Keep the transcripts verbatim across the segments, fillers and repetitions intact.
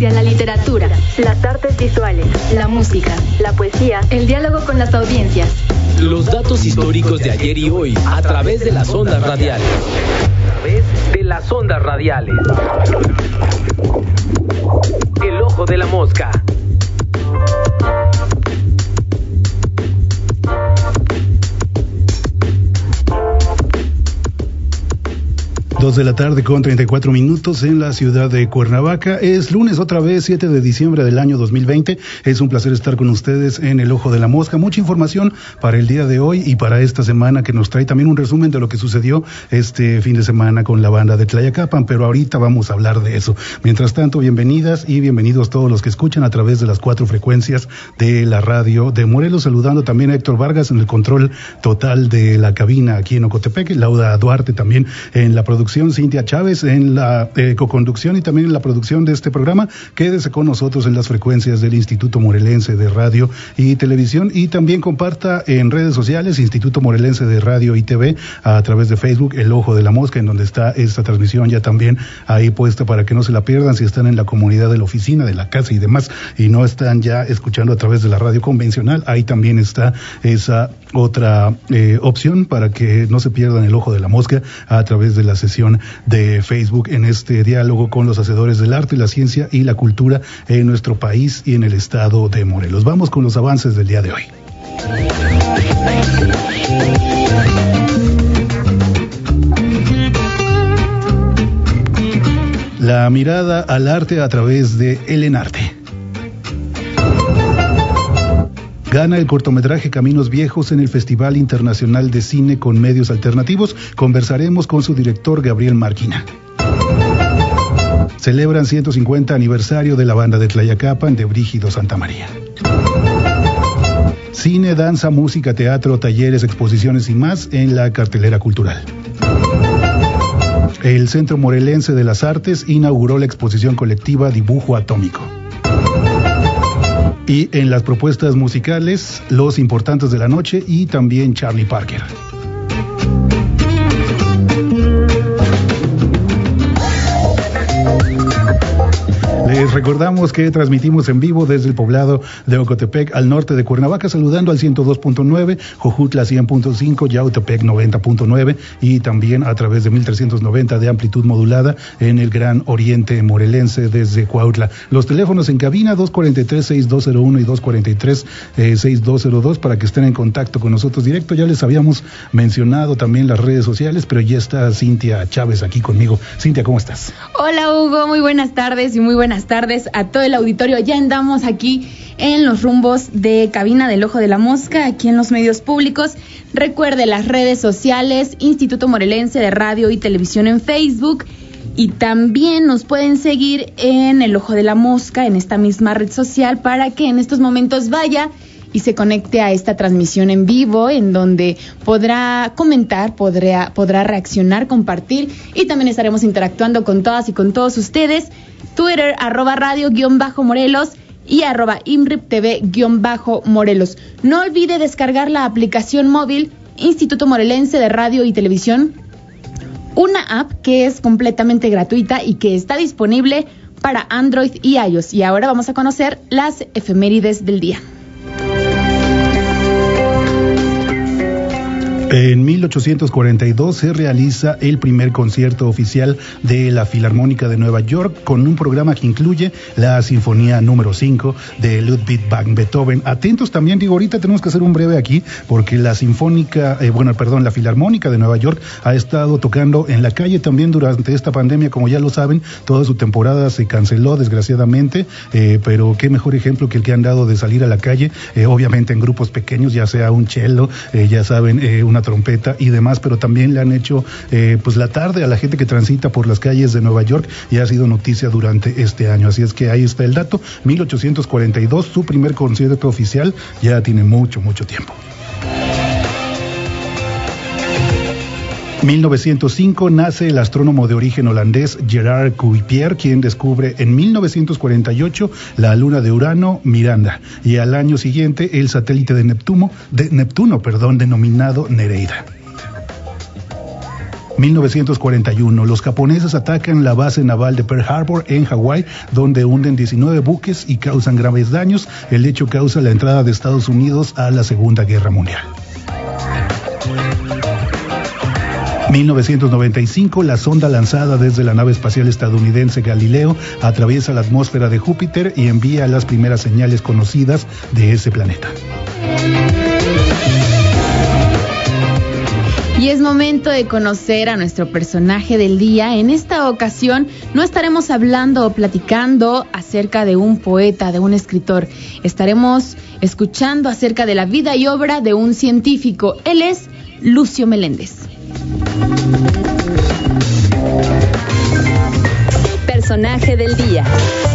hacia la literatura, las artes visuales, la música, la poesía, el diálogo con las audiencias. Los datos históricos de ayer y hoy a través de las ondas radiales. A través de las ondas radiales. El ojo de la mosca. Dos de la tarde con treinta y cuatro minutos en la ciudad de Cuernavaca. Es lunes otra vez, siete de diciembre del año dos mil veinte. Es un placer estar con ustedes en el Ojo de la Mosca. Mucha información para el día de hoy y para esta semana, que nos trae también un resumen de lo que sucedió este fin de semana con la banda de Tlayacapan, pero ahorita vamos a hablar de eso. Mientras tanto, bienvenidas y bienvenidos todos los que escuchan a través de las cuatro frecuencias de la radio de Morelos. Saludando también a Héctor Vargas en el control total de la cabina aquí en Ocotepec, Lauda Duarte también en la producción, Cintia Chávez en la eh, coconducción y también en la producción de este programa. Quédese con nosotros en las frecuencias del Instituto Morelense de Radio y Televisión, y también comparta en redes sociales Instituto Morelense de Radio y T V a través de Facebook, El Ojo de la Mosca, en donde está esta transmisión ya también ahí puesta para que no se la pierdan si están en la comunidad de la oficina, de la casa y demás, y no están ya escuchando a través de la radio convencional. Ahí también está esa otra eh, opción para que no se pierdan El Ojo de la Mosca a través de la sesión de Facebook, en este diálogo con los hacedores del arte, la ciencia y la cultura en nuestro país y en el estado de Morelos. Vamos con los avances del día de hoy. La mirada al arte a través de El Enarte. Gana el cortometraje Caminos Viejos en el Festival Internacional de Cine con Medios Alternativos. Conversaremos con su director, Gabriel Marquina. Celebran ciento cincuenta aniversario de la banda de Tlayacapan de Brígido Santa María. Cine, danza, música, teatro, talleres, exposiciones y más en la cartelera cultural. El Centro Morelense de las Artes inauguró la exposición colectiva Dibujo Atómico. Y en las propuestas musicales, Los Importantes de la Noche y también Charlie Parker. Les recordamos que transmitimos en vivo desde el poblado de Ocotepec al norte de Cuernavaca, saludando al ciento dos punto nueve, Jojutla cien punto cinco, Yautepec noventa punto nueve y también a través de mil trescientos noventa de amplitud modulada en el Gran Oriente Morelense desde Cuautla. Los teléfonos en cabina dos cuatro tres, seis dos cero uno y dos cuatro tres, seis dos cero dos para que estén en contacto con nosotros directo. Ya les habíamos mencionado también las redes sociales, pero ya está Cintia Chávez aquí conmigo. Cintia, ¿cómo estás? Hola Hugo, muy buenas tardes y muy buenas tardes a todo el auditorio. Ya andamos aquí en los rumbos de cabina del Ojo de la Mosca, aquí en los medios públicos. Recuerde las redes sociales, Instituto Morelense de Radio y Televisión en Facebook, y también nos pueden seguir en el Ojo de la Mosca, en esta misma red social, para que en estos momentos vaya y se conecte a esta transmisión en vivo, en donde podrá comentar, podrá, podrá reaccionar, compartir, y también estaremos interactuando con todas y con todos ustedes. Twitter, arroba radio guión bajo Morelos y arroba imrip tv guión bajo Morelos. No olvide descargar la aplicación móvil Instituto Morelense de Radio y Televisión, una app que es completamente gratuita y que está disponible para Android y iOS. Y ahora vamos a conocer las efemérides del día. En mil ochocientos cuarenta y dos se realiza el primer concierto oficial de la Filarmónica de Nueva York, con un programa que incluye la Sinfonía número cinco de Ludwig van Beethoven. Atentos también, digo, ahorita tenemos que hacer un breve aquí, porque la Sinfónica, eh, bueno, perdón, la Filarmónica de Nueva York ha estado tocando en la calle también durante esta pandemia, como ya lo saben. Toda su temporada se canceló, desgraciadamente, eh, pero qué mejor ejemplo que el que han dado de salir a la calle, eh, obviamente en grupos pequeños, ya sea un cello, eh, ya saben, eh, una trompeta y demás, pero también le han hecho eh, pues la tarde a la gente que transita por las calles de Nueva York, y ha sido noticia durante este año. Así es que ahí está el dato, mil ochocientos cuarenta y dos, su primer concierto oficial, ya tiene mucho, mucho tiempo. mil novecientos cinco nace el astrónomo de origen holandés Gerard Kuiper, quien descubre en mil novecientos cuarenta y ocho la luna de Urano, Miranda, y al año siguiente el satélite de Neptuno, de Neptuno, perdón, denominado Nereida. mil novecientos cuarenta y uno, los japoneses atacan la base naval de Pearl Harbor en Hawái, donde hunden diecinueve buques y causan graves daños. El hecho causa la entrada de Estados Unidos a la Segunda Guerra Mundial. mil novecientos noventa y cinco, la sonda lanzada desde la nave espacial estadounidense Galileo atraviesa la atmósfera de Júpiter y envía las primeras señales conocidas de ese planeta. Y es momento de conocer a nuestro personaje del día. En esta ocasión no estaremos hablando o platicando acerca de un poeta, de un escritor. Estaremos escuchando acerca de la vida y obra de un científico. Él es Lucio Meléndez. Personaje del día.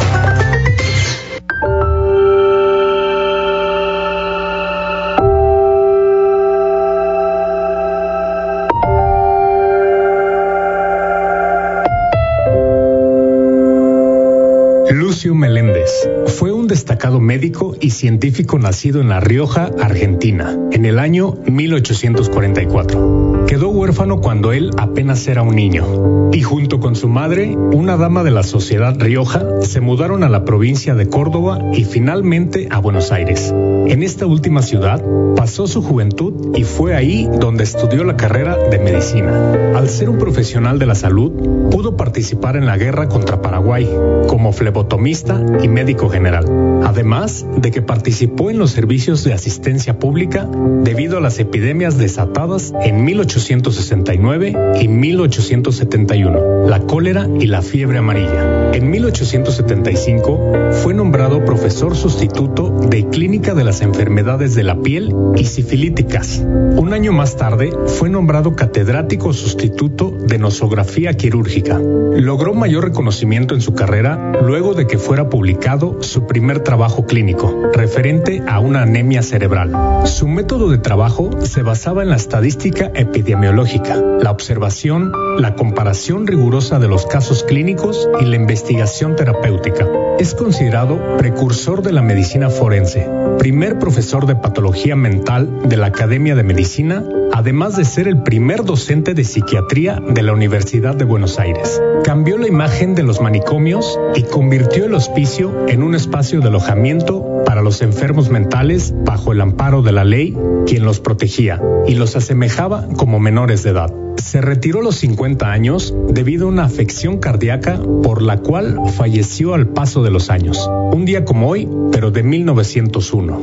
Lucio Meléndez fue un destacado médico y científico nacido en La Rioja, Argentina, en el año mil ochocientos cuarenta y cuatro. Quedó huérfano cuando él apenas era un niño, y junto con su madre, una dama de la sociedad rioja, se mudaron a la provincia de Córdoba y finalmente a Buenos Aires. En esta última ciudad pasó su juventud y fue ahí donde estudió la carrera de medicina. Al ser un profesional de la salud, pudo participar en la guerra contra Paraguay como flebotomista y médico general, además de que participó en los servicios de asistencia pública debido a las epidemias desatadas en mil ochocientos sesenta y nueve y mil ochocientos setenta y uno, la cólera y la fiebre amarilla. En mil ochocientos setenta y cinco fue nombrado profesor sustituto de Clínica de las Enfermedades de la Piel y Sifilíticas. Un año más tarde fue nombrado catedrático sustituto de nosografía quirúrgica. Logró mayor reconocimiento en su carrera luego de que fuera publicado su primer trabajo clínico, referente a una anemia cerebral. Su método de trabajo se basaba en la estadística epidemiológica, la observación, la comparación rigurosa de los casos clínicos y la investigación terapéutica. Es considerado precursor de la medicina forense, primer profesor de patología mental de la Academia de Medicina, además de ser el primer docente de psiquiatría de la Universidad de Buenos Aires. Cambió la imagen de los manicomios y convirtió el hospicio en un espacio de alojamiento para los enfermos mentales bajo el amparo de la ley, quien los protegía y los asemejaba como menores de edad. Se retiró a los cincuenta años debido a una afección cardíaca por la cual falleció al paso de los años. Un día como hoy, pero de mil novecientos uno.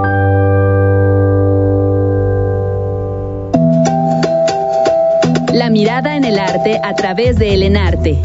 La mirada en el arte a través de El Enarte.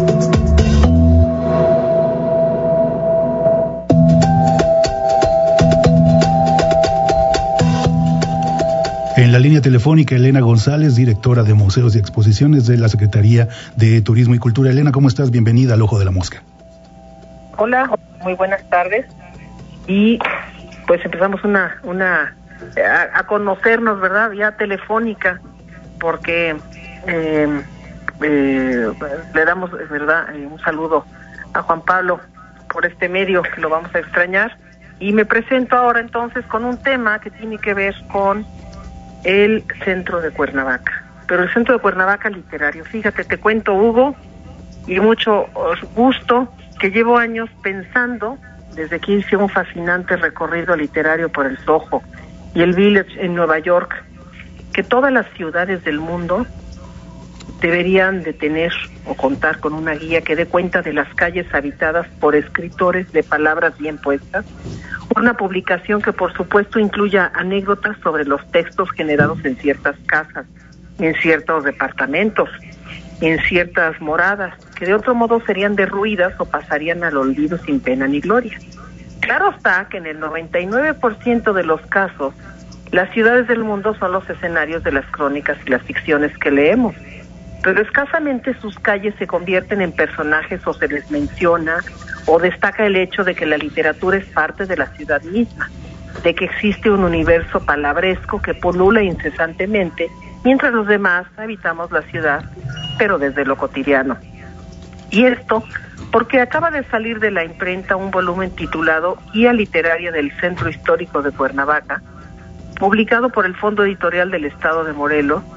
En la línea telefónica, Elena González, directora de Museos y Exposiciones de la Secretaría de Turismo y Cultura. Elena, ¿cómo estás? Bienvenida al Ojo de la Mosca. Hola, muy buenas tardes. Y pues empezamos una, una a, a conocernos, ¿verdad? Ya telefónica, porque eh, eh, le damos, ¿verdad? Eh, un saludo a Juan Pablo por este medio, que lo vamos a extrañar. Y me presento ahora entonces con un tema que tiene que ver con el centro de Cuernavaca, pero el centro de Cuernavaca literario. Fíjate, te cuento, Hugo, y mucho gusto, que llevo años pensando, desde que hice un fascinante recorrido literario por el Soho y el Village en Nueva York, que todas las ciudades del mundo deberían de tener o contar con una guía que dé cuenta de las calles habitadas por escritores de palabras bien puestas, una publicación que por supuesto incluya anécdotas sobre los textos generados en ciertas casas, en ciertos departamentos, en ciertas moradas, que de otro modo serían derruidas o pasarían al olvido sin pena ni gloria. Claro está que en el noventa y nueve por ciento de los casos, las ciudades del mundo son los escenarios de las crónicas y las ficciones que leemos, pero escasamente sus calles se convierten en personajes o se les menciona o destaca el hecho de que la literatura es parte de la ciudad misma, de que existe un universo palabresco que pulula incesantemente, mientras los demás habitamos la ciudad, pero desde lo cotidiano. Y esto porque acaba de salir de la imprenta un volumen titulado Guía Literaria del Centro Histórico de Cuernavaca, publicado por el Fondo Editorial del Estado de Morelos,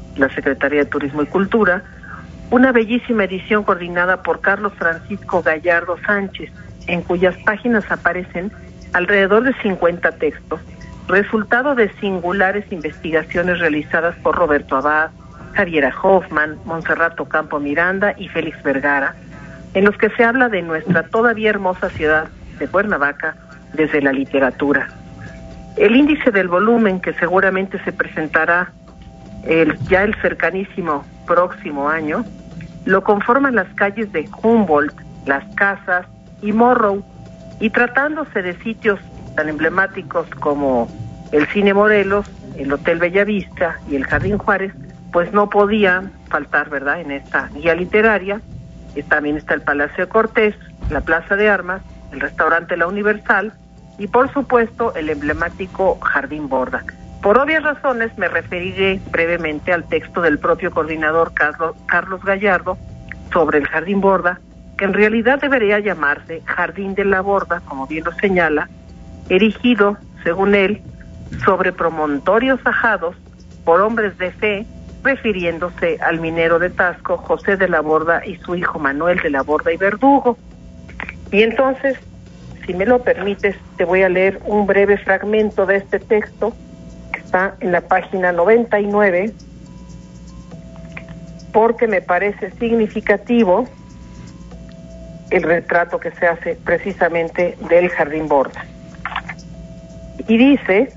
la Secretaría de Turismo y Cultura, una bellísima edición coordinada por Carlos Francisco Gallardo Sánchez, en cuyas páginas aparecen alrededor de cincuenta textos, resultado de singulares investigaciones realizadas por Roberto Abad, Javiera Hoffman, Monserrato Campo Miranda y Félix Vergara, en los que se habla de nuestra todavía hermosa ciudad de Cuernavaca desde la literatura. El índice del volumen, que seguramente se presentará el, ya el cercanísimo próximo año, lo conforman las calles de Humboldt, Las Casas y Morrow, y tratándose de sitios tan emblemáticos como el Cine Morelos, el Hotel Bellavista y el Jardín Juárez, pues no podían faltar, ¿verdad?, en esta guía literaria. Y también está el Palacio de Cortés, la Plaza de Armas, el restaurante La Universal y, por supuesto, el emblemático Jardín Borda. Por obvias razones me referiré brevemente al texto del propio coordinador Carlos, Carlos Gallardo sobre el Jardín Borda, que en realidad debería llamarse Jardín de la Borda, como bien lo señala, erigido, según él, sobre promontorios ajados por hombres de fe, refiriéndose al minero de Tasco, José de la Borda, y su hijo Manuel de la Borda y Verdugo. Y entonces, si me lo permites, te voy a leer un breve fragmento de este texto, que está en la página noventa y nueve, porque me parece significativo el retrato que se hace precisamente del Jardín Borda. Y dice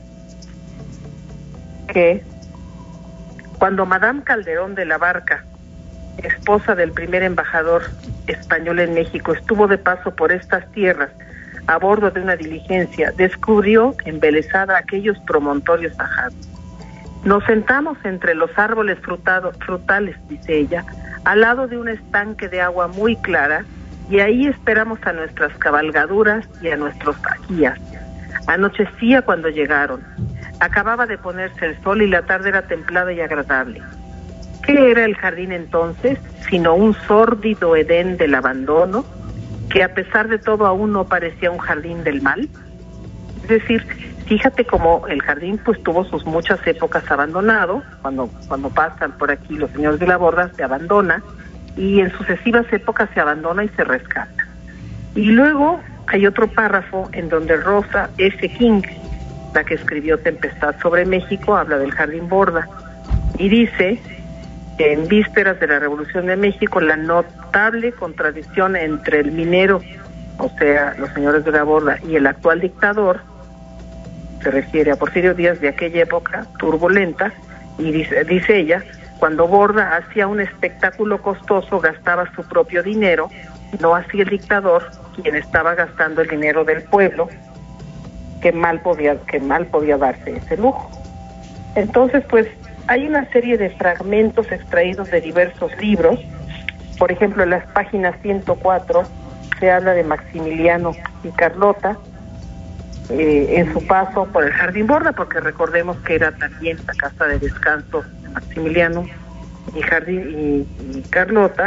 que cuando Madame Calderón de la Barca, esposa del primer embajador español en México, estuvo de paso por estas tierras a bordo de una diligencia, descubrió embelesada aquellos promontorios ajados. Nos sentamos entre los árboles frutado, frutales, dice ella, al lado de un estanque de agua muy clara, y ahí esperamos a nuestras cabalgaduras y a nuestros taquías. Anochecía cuando llegaron. Acababa de ponerse el sol y la tarde era templada y agradable. ¿Qué era el jardín entonces, sino un sórdido edén del abandono, que a pesar de todo aún no parecía un jardín del mal? Es decir, fíjate cómo el jardín pues tuvo sus muchas épocas abandonado, cuando, cuando pasan por aquí los señores de la Borda se abandona, y en sucesivas épocas se abandona y se rescata. Y luego hay otro párrafo en donde Rosa F. King, la que escribió Tempestad sobre México, habla del Jardín Borda y dice que en vísperas de la Revolución de México la notable contradicción entre el minero, o sea, los señores de la Borda, y el actual dictador, se refiere a Porfirio Díaz de aquella época turbulenta, y dice, dice ella, cuando Borda hacía un espectáculo costoso gastaba su propio dinero, no así el dictador, quien estaba gastando el dinero del pueblo, que mal podía, que mal podía darse ese lujo. Entonces, pues, hay una serie de fragmentos extraídos de diversos libros. Por ejemplo, en las páginas ciento cuatro se habla de Maximiliano y Carlota eh, en su paso por el Jardín Borda, porque recordemos que era también la casa de descanso de Maximiliano y, Jardín, y, y Carlota.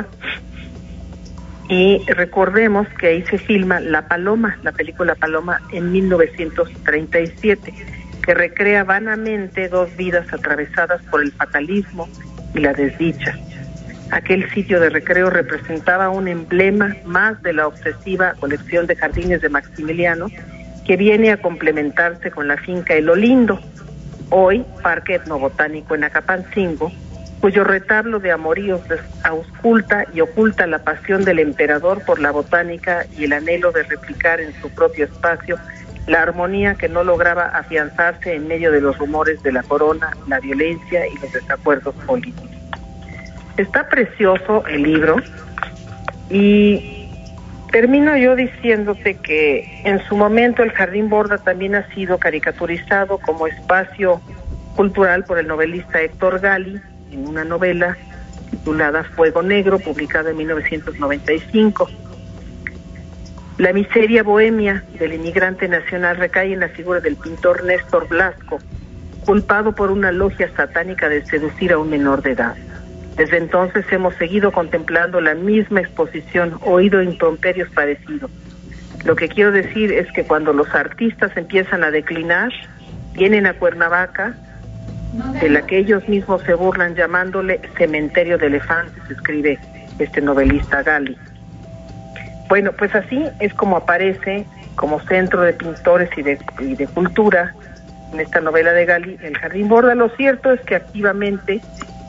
Y recordemos que ahí se filma La Paloma, la película Paloma, en mil novecientos treinta y siete, que recrea vanamente dos vidas atravesadas por el fatalismo y la desdicha. Aquel sitio de recreo representaba un emblema más de la obsesiva colección de jardines de Maximiliano, que viene a complementarse con la finca El Olindo, hoy Parque Etnobotánico en Acapancingo, cuyo retablo de amoríos ausculta y oculta la pasión del emperador por la botánica y el anhelo de replicar en su propio espacio la armonía que no lograba afianzarse en medio de los rumores de la corona, la violencia y los desacuerdos políticos. Está precioso el libro y termino yo diciéndote que en su momento el Jardín Borda también ha sido caricaturizado como espacio cultural por el novelista Héctor Gali, en una novela titulada Fuego Negro, publicada en mil novecientos noventa y cinco. La miseria bohemia del inmigrante nacional recae en la figura del pintor Néstor Blasco, culpado por una logia satánica de seducir a un menor de edad. Desde entonces hemos seguido contemplando la misma exposición, oído improperios parecidos. Lo que quiero decir es que cuando los artistas empiezan a declinar, vienen a Cuernavaca de la que ellos mismos se burlan llamándole cementerio de elefantes, escribe este novelista Gali. Bueno, pues así es como aparece como centro de pintores y de, y de cultura en esta novela de Gali, el Jardín Borda. Lo cierto es que activamente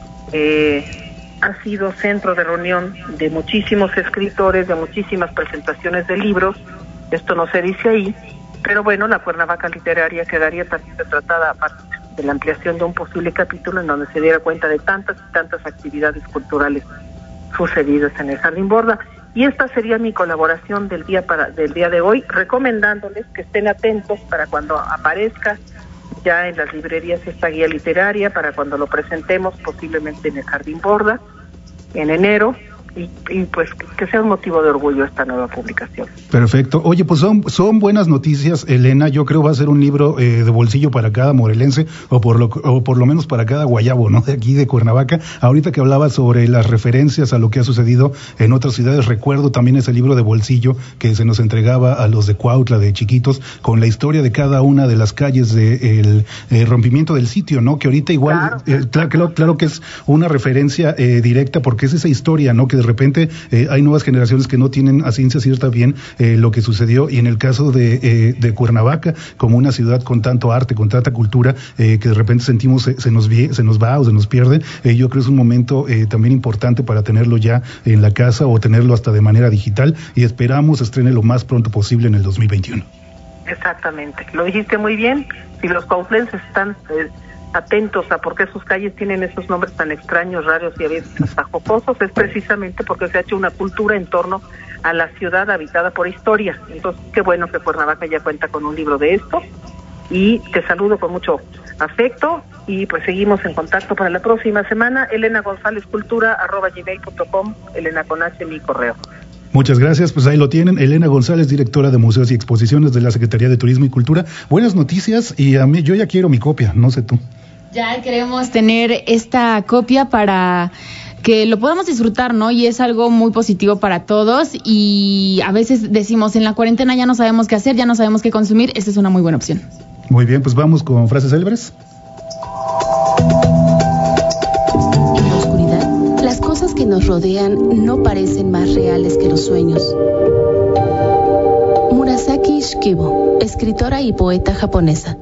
eh, ha sido centro de reunión de muchísimos escritores, de muchísimas presentaciones de libros. Esto no se dice ahí, pero bueno, la Cuernavaca literaria quedaría también retratada aparte de la ampliación de un posible capítulo en donde se diera cuenta de tantas y tantas actividades culturales sucedidas en el Jardín Borda. Y esta sería mi colaboración del día para del día de hoy, recomendándoles que estén atentos para cuando aparezca ya en las librerías esta guía literaria, para cuando lo presentemos posiblemente en el Jardín Borda en enero. Y, y pues que sea un motivo de orgullo esta nueva publicación. Perfecto. Oye, pues son, son buenas noticias, Elena. Yo creo va a ser un libro eh, de bolsillo para cada morelense, o por lo o por lo menos para cada guayabo, ¿no? De aquí de Cuernavaca. Ahorita que hablabas sobre las referencias a lo que ha sucedido en otras ciudades, recuerdo también ese libro de bolsillo que se nos entregaba a los de Cuautla, de chiquitos, con la historia de cada una de las calles del de rompimiento del sitio, ¿no? Que ahorita igual, claro, eh, claro, claro que es una referencia eh, directa, porque es esa historia, ¿no? Que de repente eh, hay nuevas generaciones que no tienen a ciencia cierta bien eh, lo que sucedió, y en el caso de, eh, de Cuernavaca, como una ciudad con tanto arte, con tanta cultura, eh, que de repente sentimos se, se, nos vie, se nos va o se nos pierde, eh, yo creo que es un momento eh, también importante para tenerlo ya en la casa o tenerlo hasta de manera digital, y esperamos estrene lo más pronto posible en el dos mil veintiuno. Exactamente, lo dijiste muy bien. Si los cuautlenses están eh, atentos a por qué sus calles tienen esos nombres tan extraños, raros y a veces hasta jocosos, es precisamente porque se ha hecho una cultura en torno a la ciudad habitada por historia. Entonces, qué bueno que Cuernavaca ya cuenta con un libro de esto, y te saludo con mucho afecto, y pues seguimos en contacto para la próxima semana. Elena González Cultura arroba gmail punto com, Elena con H, mi correo. Muchas gracias, pues ahí lo tienen, Elena González, directora de Museos y Exposiciones de la Secretaría de Turismo y Cultura. Buenas noticias, y a mí yo ya quiero mi copia, no sé tú. Ya queremos tener esta copia para que lo podamos disfrutar, ¿no? Y es algo muy positivo para todos, y a veces decimos, en la cuarentena ya no sabemos qué hacer, ya no sabemos qué consumir. Esta es una muy buena opción. Muy bien, pues vamos con frases célebres. En la oscuridad, las cosas que nos rodean no parecen más reales que los sueños. Murasaki Shikibu, escritora y poeta japonesa.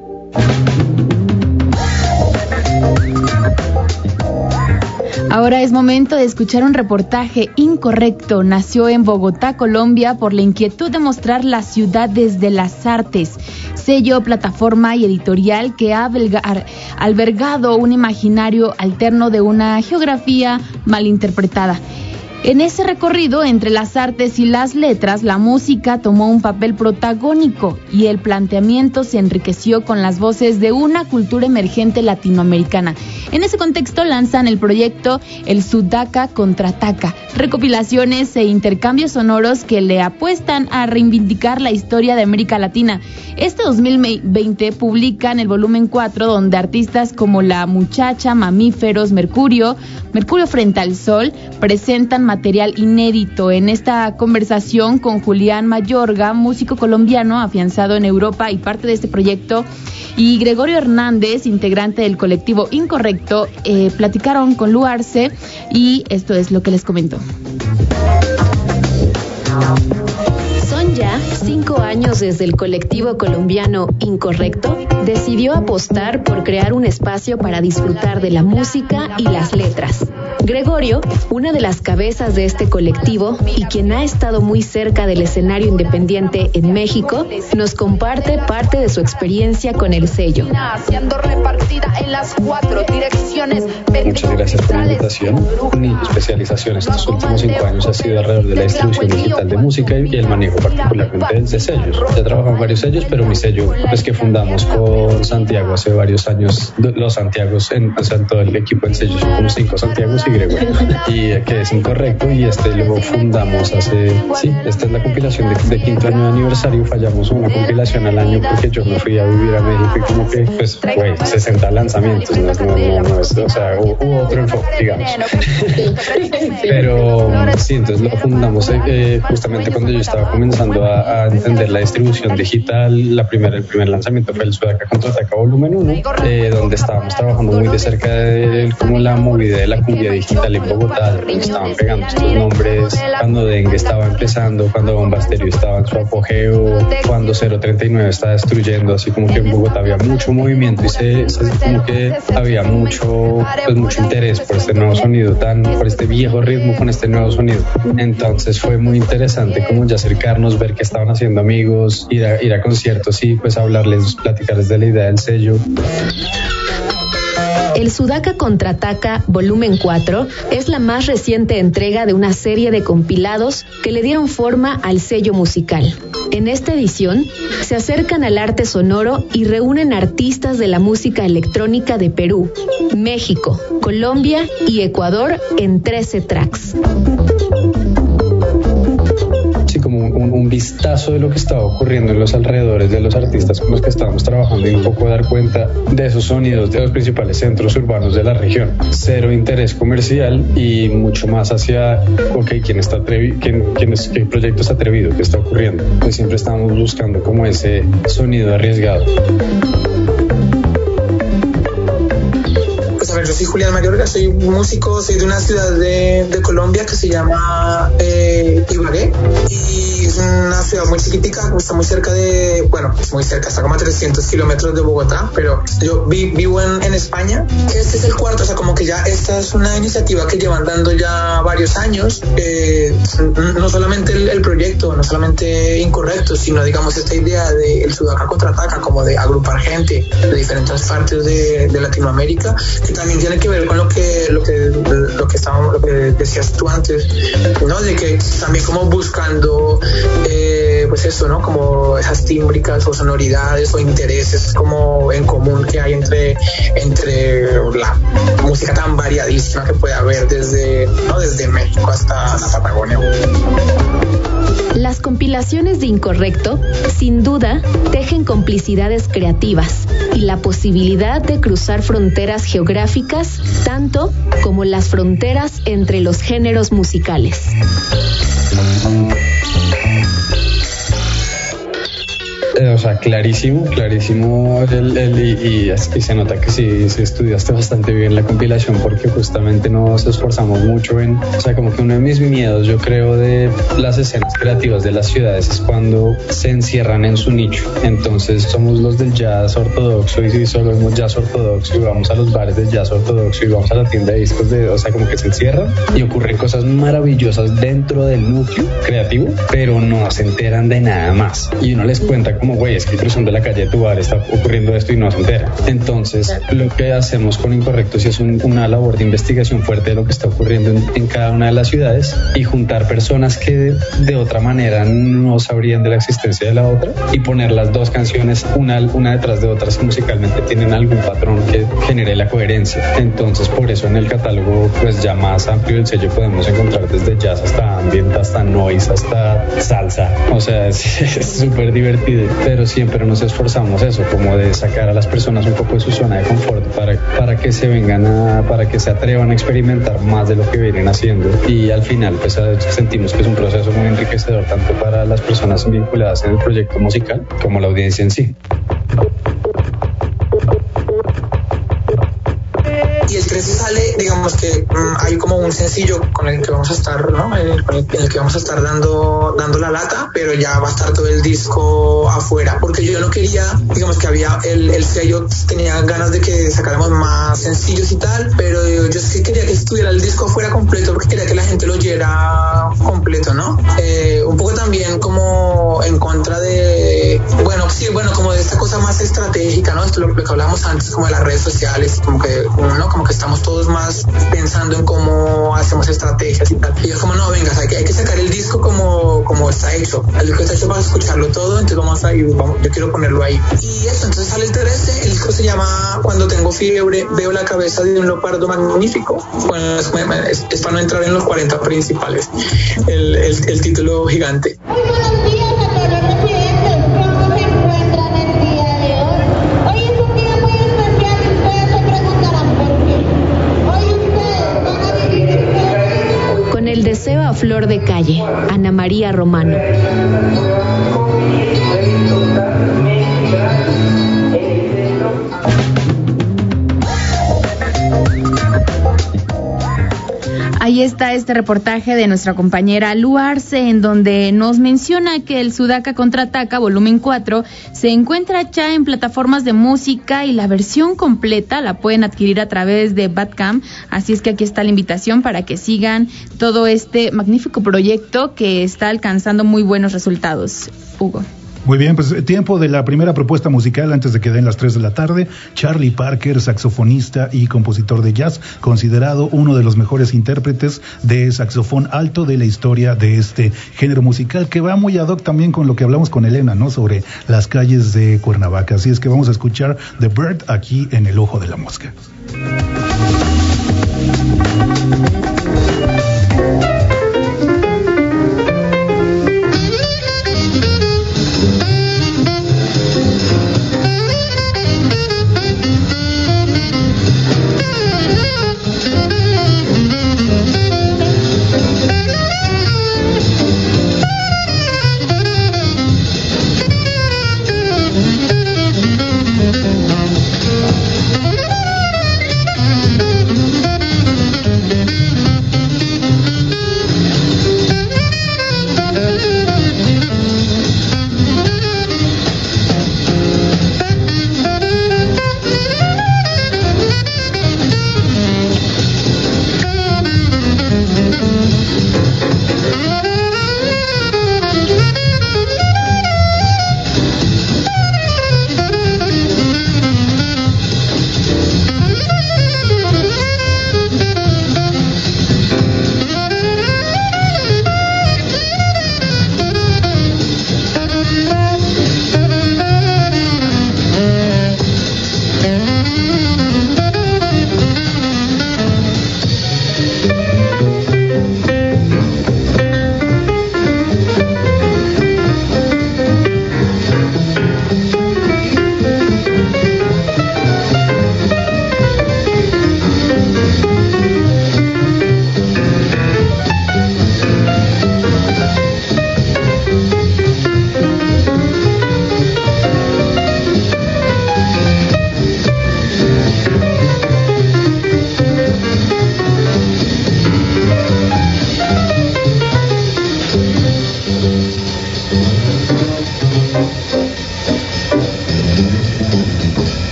Ahora es momento de escuchar un reportaje incorrecto. Nació en Bogotá, Colombia, por la inquietud de mostrar la ciudad desde las artes. Sello, plataforma y editorial que ha albergado un imaginario alterno de una geografía malinterpretada. En ese recorrido entre las artes y las letras, la música tomó un papel protagónico, y el planteamiento se enriqueció con las voces de una cultura emergente latinoamericana. En ese contexto lanzan el proyecto El Sudaca Contraataca, recopilaciones e intercambios sonoros que le apuestan a reivindicar la historia de América Latina. Este dos mil veinte publican el volumen cuatro, donde artistas como La Muchacha, Mamíferos, Mercurio, Mercurio Frente al Sol presentan material inédito. En esta conversación con Julián Mayorga, músico colombiano afianzado en Europa y parte de este proyecto, y Gregorio Hernández, integrante del colectivo Incorrecto, eh, platicaron con Lu Arce, y esto es lo que les comentó. Son ya cinco años desde el colectivo colombiano Incorrecto decidió apostar por crear un espacio para disfrutar de la música y las letras. Gregorio, una de las cabezas de este colectivo y quien ha estado muy cerca del escenario independiente en México, nos comparte parte de su experiencia con el sello. Muchas gracias por la invitación. Mi especialización estos últimos cinco años ha sido alrededor de la distribución digital de música y el manejo particularmente de sellos. Ya trabajo en varios sellos, pero mi sello es que fundamos con Santiago hace varios años, los Santiagos, en, o sea, en todo el equipo en sellos, son como cinco Santiagos, Y, y que es incorrecto, y este lo fundamos hace, sí, esta es la compilación de, de quinto año de aniversario. Fallamos una compilación al año porque yo me fui a vivir a México y como que, pues, güey, sesenta lanzamientos, no, no, no, no es, o sea, hubo, hubo otro enfoque, digamos. Pero sí, entonces lo fundamos eh, justamente cuando yo estaba comenzando a, a entender la distribución digital. La primera, el primer lanzamiento fue el Sudaca Contraataca Volumen uno, eh, donde estábamos trabajando muy de cerca de como la movida de la cumbia digital en Bogotá, donde estaban pegando estos nombres, cuando Dengue estaba empezando, cuando Bomba Estéreo estaba en su apogeo, cuando cero treinta y nueve estaba destruyendo, así como que en Bogotá había mucho movimiento y se, se como que había mucho, pues, mucho interés por este nuevo sonido, tan, por este viejo ritmo con este nuevo sonido. Entonces fue muy interesante como ya acercarnos, ver qué estaban haciendo amigos, ir a, ir a conciertos y pues hablarles, platicarles de la idea del sello. El Sudaca Contraataca Volumen cuatro es la más reciente entrega de una serie de compilados que le dieron forma al sello musical. En esta edición, se acercan al arte sonoro y reúnen artistas de la música electrónica de Perú, México, Colombia y Ecuador en trece tracks. Sí, como un, un vistazo de lo que estaba ocurriendo en los alrededores de los artistas con los que estábamos trabajando y un poco dar cuenta de esos sonidos de los principales centros urbanos de la región. Cero interés comercial y mucho más hacia, ok, ¿quién está atrevido? ¿Quién, quién es, ¿Qué proyecto está atrevido? ¿Qué está ocurriendo? Pues siempre estábamos buscando como ese sonido arriesgado. Yo soy Julián Mayorga, soy músico, soy de una ciudad de, de Colombia que se llama eh, Ibagué, y es una ciudad muy chiquitica, está muy cerca de, bueno, muy cerca, está como a trescientos kilómetros de Bogotá, pero yo vi, vivo en, en España. Este es el cuarto, o sea, como que ya esta es una iniciativa que llevan dando ya varios años, eh, no solamente el, el proyecto, no solamente Incorrecto, sino digamos esta idea de el Sudaca Contraataca, como de agrupar gente de diferentes partes de, de Latinoamérica, que también tiene que ver con lo que lo que lo que estábamos lo que decías tú antes, ¿no? De que también como buscando eh, pues eso, ¿no? Como esas tímbricas o sonoridades o intereses como en común que hay entre entre la música tan variadísima que puede haber desde, ¿no? Desde México hasta la Patagonia. Las compilaciones de Incorrecto, sin duda, tejen complicidades creativas y la posibilidad de cruzar fronteras geográficas, tanto como las fronteras entre los géneros musicales. O sea, clarísimo, clarísimo el, el, y, y, y se nota que sí, sí estudiaste bastante bien la compilación, porque justamente nos esforzamos mucho en, o sea, como que uno de mis miedos, yo creo, de las escenas creativas de las ciudades es cuando se encierran en su nicho. Entonces somos los del jazz ortodoxo y si solo vemos jazz ortodoxo y vamos a los bares de jazz ortodoxo y vamos a la tienda de discos de, o sea, como que se encierran y ocurren cosas maravillosas dentro del núcleo creativo, pero no se enteran de nada más. Y uno les cuenta como, güey, es que cruzando la calle de tu bar está ocurriendo esto y no se entera. Entonces, lo que hacemos con Incorrecto sí es un, una labor de investigación fuerte de lo que está ocurriendo en, en cada una de las ciudades y juntar personas que de, de otra manera no sabrían de la existencia de la otra y poner las dos canciones una, una detrás de otras que musicalmente tienen algún patrón que genere la coherencia. Entonces, por eso en el catálogo pues ya más amplio del sello podemos encontrar desde jazz hasta ambient, hasta noise, hasta salsa. O sea, es súper divertido, pero siempre nos esforzamos eso, como de sacar a las personas un poco de su zona de confort para, para que se vengan a, para que se atrevan a experimentar más de lo que vienen haciendo, y al final pues sentimos que es un proceso muy enriquecedor tanto para las personas vinculadas en el proyecto musical como la audiencia en sí. Y el trece sale, digamos que mmm, hay como un sencillo con el que vamos a estar, ¿no? En el, con el, en el que vamos a estar dando, dando la lata, pero ya va a estar todo el disco afuera, porque yo no quería, digamos que había, el, el sello tenía ganas de que sacáramos más sencillos y tal, pero yo, yo sí quería que estuviera el disco afuera completo, porque quería que la gente lo oyera completo, ¿no? Eh, un poco también como en contra de, bueno, sí, bueno, como de esta cosa más estratégica, ¿no? Esto lo, lo que hablábamos antes, como de las redes sociales, como que, ¿no? Como que estamos todos más pensando en cómo hacemos estrategias y tal. Y yo como, no, venga, hay que, hay que sacar el disco como, como está hecho, el disco está hecho para escucharlo todo, entonces vamos a ir, vamos, yo quiero ponerlo ahí. Y eso, entonces sale el trece, el disco se llama Cuando tengo fiebre, veo la cabeza de un leopardo magnífico. Bueno, es, es, es para no entrar en los cuarenta principales, el, el, el título gigante. Muy buenos días a todos los residentes, ¿cómo se encuentran el día de hoy? Hoy es un día muy especial y ustedes se preguntarán por qué. Hoy ustedes van a vivir con el deseo a flor de calle, Ana María Romano. Ahí está este reportaje de nuestra compañera Lu Arce, en donde nos menciona que el Sudaca Contraataca volumen cuatro se encuentra ya en plataformas de música y la versión completa la pueden adquirir a través de Bandcamp, así es que aquí está la invitación para que sigan todo este magnífico proyecto que está alcanzando muy buenos resultados. Hugo. Muy bien, pues tiempo de la primera propuesta musical antes de que den las tres de la tarde. Charlie Parker, saxofonista y compositor de jazz, considerado uno de los mejores intérpretes de saxofón alto de la historia de este género musical, que va muy ad hoc también con lo que hablamos con Elena, ¿no? Sobre las calles de Cuernavaca. Así es que vamos a escuchar The Bird aquí en El Ojo de la Mosca.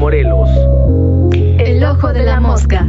Morelos. El ojo de la mosca.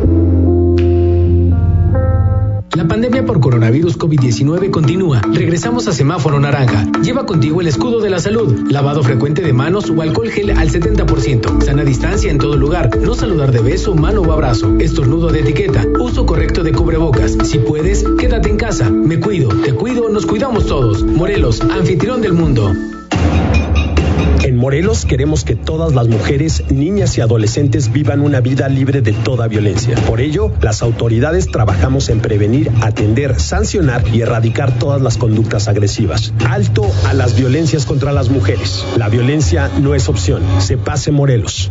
La pandemia por coronavirus COVID diecinueve continúa. Regresamos a semáforo naranja. Lleva contigo el escudo de la salud, lavado frecuente de manos o alcohol gel al setenta por ciento. Sana distancia en todo lugar. No saludar de beso, mano o abrazo. Estornudo de etiqueta. Uso correcto de cubrebocas. Si puedes, quédate en casa. Me cuido, te cuido, nos cuidamos todos. Morelos, anfitrión del mundo. En Morelos queremos que todas las mujeres, niñas y adolescentes vivan una vida libre de toda violencia. Por ello, las autoridades trabajamos en prevenir, atender, sancionar y erradicar todas las conductas agresivas. Alto a las violencias contra las mujeres. La violencia no es opción. Se pase Morelos.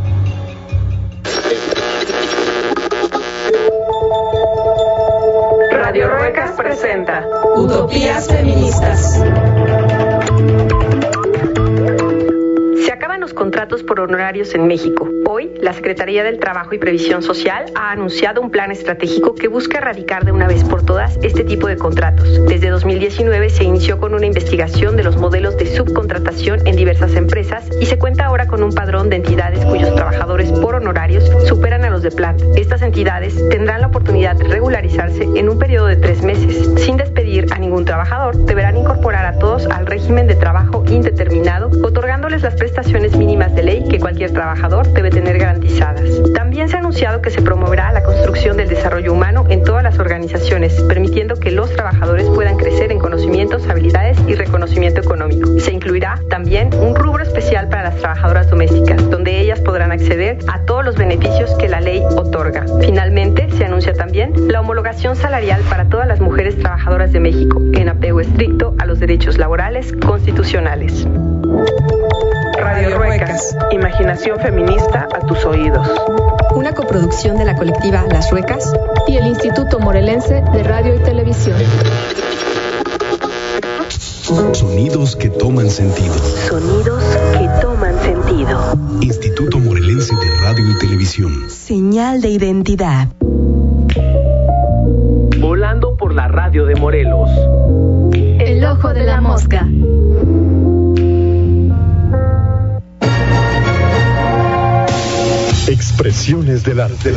Radio Ruecas presenta Utopías Feministas. Se acaban los contratos por honorarios en México. Hoy, la Secretaría del Trabajo y Previsión Social ha anunciado un plan estratégico que busca erradicar de una vez por todas este tipo de contratos. Desde dos mil diecinueve se inició con una investigación de los modelos de subcontratación en diversas empresas y se cuenta ahora con un padrón de entidades cuyos trabajadores por honorarios superan a los de planta. Estas entidades tendrán la oportunidad de regularizarse en un periodo de tres meses. Sin despedir a ningún trabajador, deberán incorporar a todos al régimen de trabajo indeterminado, otorgándoles las prestaciones mínimas de ley que cualquier trabajador debe tener garantizadas. También se ha anunciado que se promoverá la construcción del desarrollo humano en todas las organizaciones, permitiendo que los trabajadores puedan crecer en conocimientos, habilidades y reconocimiento económico. Se incluirá también un rubro especial para las trabajadoras domésticas, donde ellas podrán acceder a todos los beneficios que la ley otorga. Finalmente, se anuncia también la homologación salarial para todas las mujeres trabajadoras de México, en apego estricto a los derechos laborales constitucionales. Radio Ruecas, imaginación feminista a tus oídos. Una coproducción de la colectiva Las Ruecas y el Instituto Morelense de Radio y Televisión. Sonidos que toman sentido. Sonidos que toman sentido. Instituto Morelense de Radio y Televisión. Señal de identidad. Volando por la radio de Morelos. El ojo de la mosca. Expresiones del arte.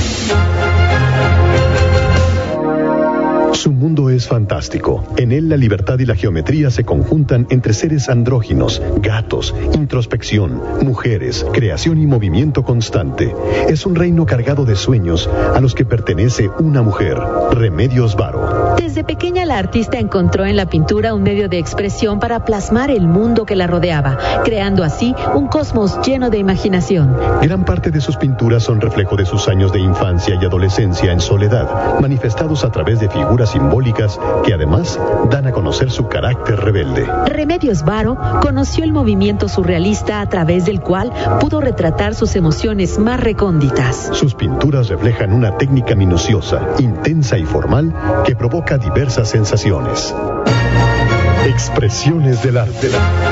Su mundo es fantástico. En él la libertad y la geometría se conjuntan entre seres andróginos, gatos, introspección, mujeres, creación y movimiento constante. Es un reino cargado de sueños a los que pertenece una mujer, Remedios Varo. Desde pequeña la artista encontró en la pintura un medio de expresión para plasmar el mundo que la rodeaba, creando así un cosmos lleno de imaginación. Gran parte de sus pinturas son reflejo de sus años de infancia y adolescencia en soledad, manifestados a través de figuras simbólicas que además dan a conocer su carácter rebelde. Remedios Varo conoció el movimiento surrealista a través del cual pudo retratar sus emociones más recónditas. Sus pinturas reflejan una técnica minuciosa, intensa y formal que provoca diversas sensaciones. Expresiones del arte.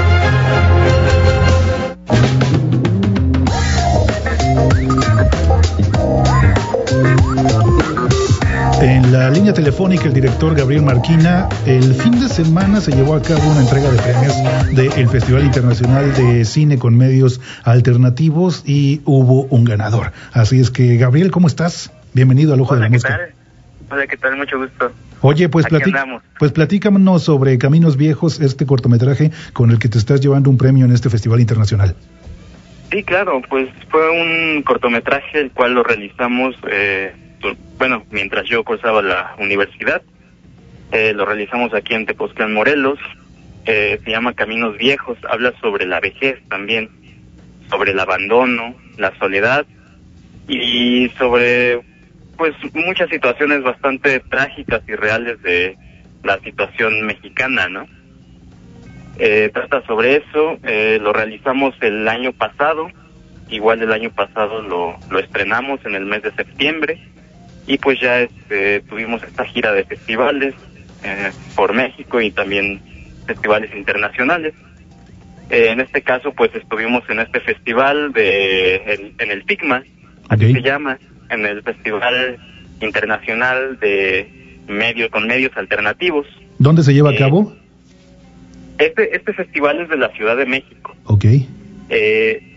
En la línea telefónica, el director Gabriel Marquina. El fin de semana se llevó a cabo una entrega de premios del Festival Internacional de Cine con Medios Alternativos y hubo un ganador. Así es que, Gabriel, ¿cómo estás? Bienvenido al Ojo Hola, de la Mosca. ¿qué tal? Hola, ¿qué tal? Mucho gusto. Oye, pues, platí- pues platícanos sobre Caminos Viejos, este cortometraje con el que te estás llevando un premio en este Festival Internacional. Sí, claro, pues fue un cortometraje el cual lo realizamos, eh, bueno, mientras yo cursaba la universidad. Eh, lo realizamos aquí en Tepoztlán, Morelos. Eh, se llama Caminos Viejos, habla sobre la vejez también, sobre el abandono, la soledad y sobre, pues, muchas situaciones bastante trágicas y reales de la situación mexicana, ¿no? Eh, trata sobre eso. Eh, lo realizamos el año pasado, igual el año pasado lo, lo estrenamos en el mes de septiembre y pues ya este, tuvimos esta gira de festivales eh, por México y también festivales internacionales. Eh, en este caso pues estuvimos en este festival de en, en el TICMA, así Okay. se llama, en el Festival Internacional de Medios con Medios Alternativos. ¿Dónde se lleva a Eh, cabo? Este, este festival es de la Ciudad de México. Ok. Eh,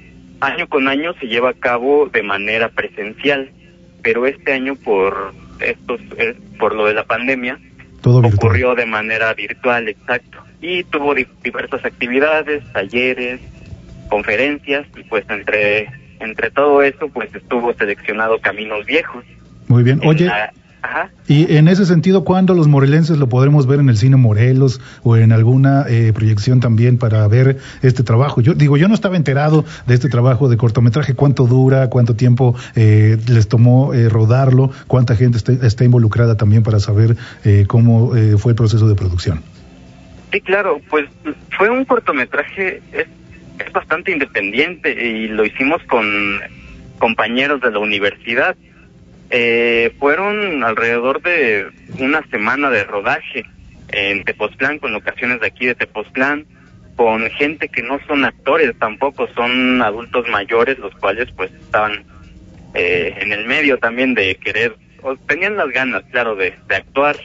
año con año se lleva a cabo de manera presencial, pero este año por estos eh, por lo de la pandemia Todo ocurrió virtual. de manera virtual, exacto, y tuvo di- diversas actividades, talleres, conferencias, y pues entre entre todo eso pues estuvo seleccionado Caminos Viejos. Muy bien. Oye, La- ajá. y en ese sentido, ¿cuándo los morelenses lo podremos ver en el Cine Morelos o en alguna eh, proyección también para ver este trabajo? Yo digo, yo no estaba enterado de este trabajo de cortometraje, cuánto dura, cuánto tiempo eh, les tomó eh, rodarlo, cuánta gente está, está involucrada también para saber eh, cómo eh, fue el proceso de producción. Sí, claro, pues fue un cortometraje, es, es bastante independiente y lo hicimos con compañeros de la universidad. Eh, fueron alrededor de una semana de rodaje en Tepoztlán, con locaciones de aquí de Tepoztlán, con gente que no son actores tampoco, son adultos mayores, los cuales pues estaban eh, en el medio también de querer, o tenían las ganas, claro, de, de actuar.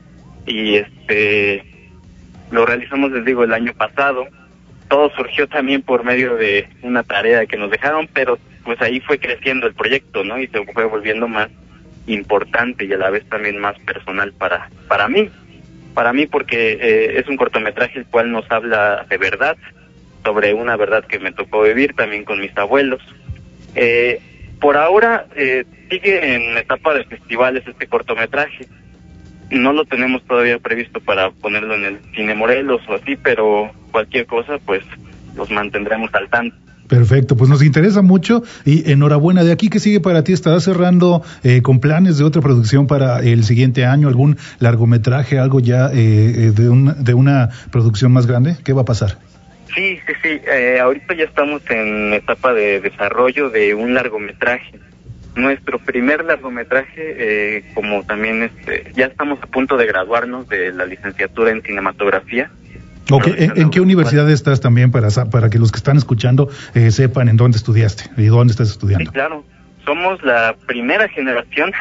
Y este lo realizamos, les digo, el año pasado. Todo surgió también por medio de una tarea que nos dejaron, pero pues ahí fue creciendo el proyecto, ¿no? Y se fue volviendo más importante y a la vez también más personal para para mí, para mí porque eh, es un cortometraje el cual nos habla de verdad, sobre una verdad que me tocó vivir también con mis abuelos. Eh, por ahora eh, sigue en etapa de festivales este cortometraje. No lo tenemos todavía previsto para ponerlo en el Cine Morelos o así, pero cualquier cosa pues los mantendremos al tanto. Perfecto, pues nos interesa mucho y enhorabuena. De aquí, ¿qué sigue para ti? ¿Estarás cerrando eh, con planes de otra producción para el siguiente año? ¿Algún largometraje, algo ya eh, de, un, de una producción más grande? ¿Qué va a pasar? Sí, sí, sí. Eh, ahorita ya estamos en etapa de desarrollo de un largometraje. Nuestro primer largometraje, eh, como también este, ya estamos a punto de graduarnos de la licenciatura en cinematografía. Okay. ¿En, ¿En qué universidad estás también para para que los que están escuchando eh, sepan en dónde estudiaste y dónde estás estudiando? Sí, claro. Somos la primera generación